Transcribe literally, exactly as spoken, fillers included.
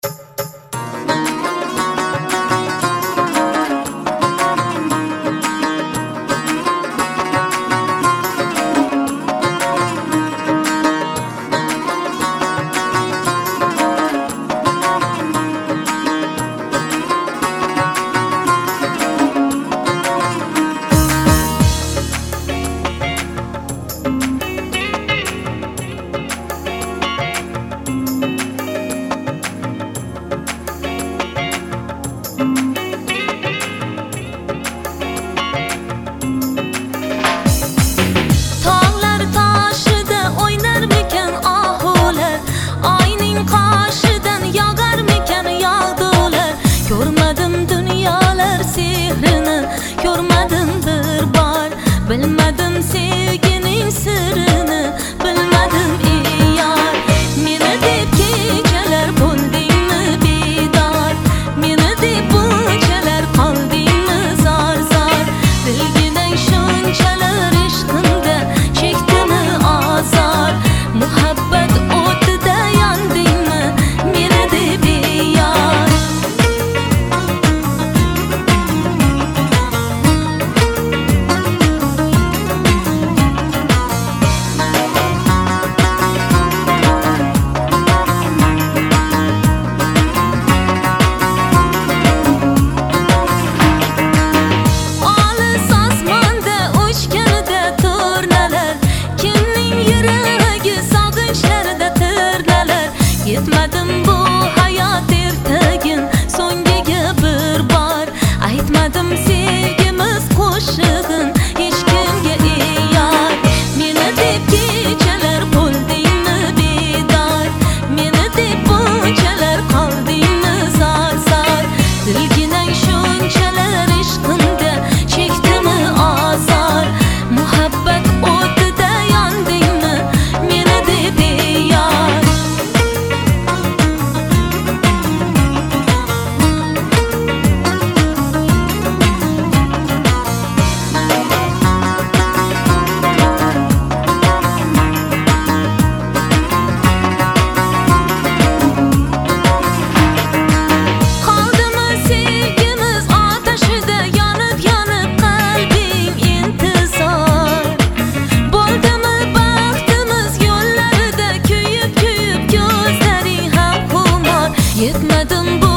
Bilmedim sevginin sırrını, bilmedim ey yar. Meni deb kechalar bo'ldingmi bedor, meni deb bunchalar qoldingmi zor zor. Dilginang shunchalar ishqimda chekdimi azor, muhabbat o'tida yondingmi meni deb ey yar. Yetmedim bu hayat ertagin so'ngiga bir bor, aytmadim sevgimiz qo'shig'in hech kimga ey yar. Meni deb kechalar bo'ldingmi bedor, meni deb bunchalar qoldingmi zor zor. Dilginang shunchalar ishqimda chekdimi azor, muhabbat o'tida yondingmi meni deb ey yar. Yetmedim bu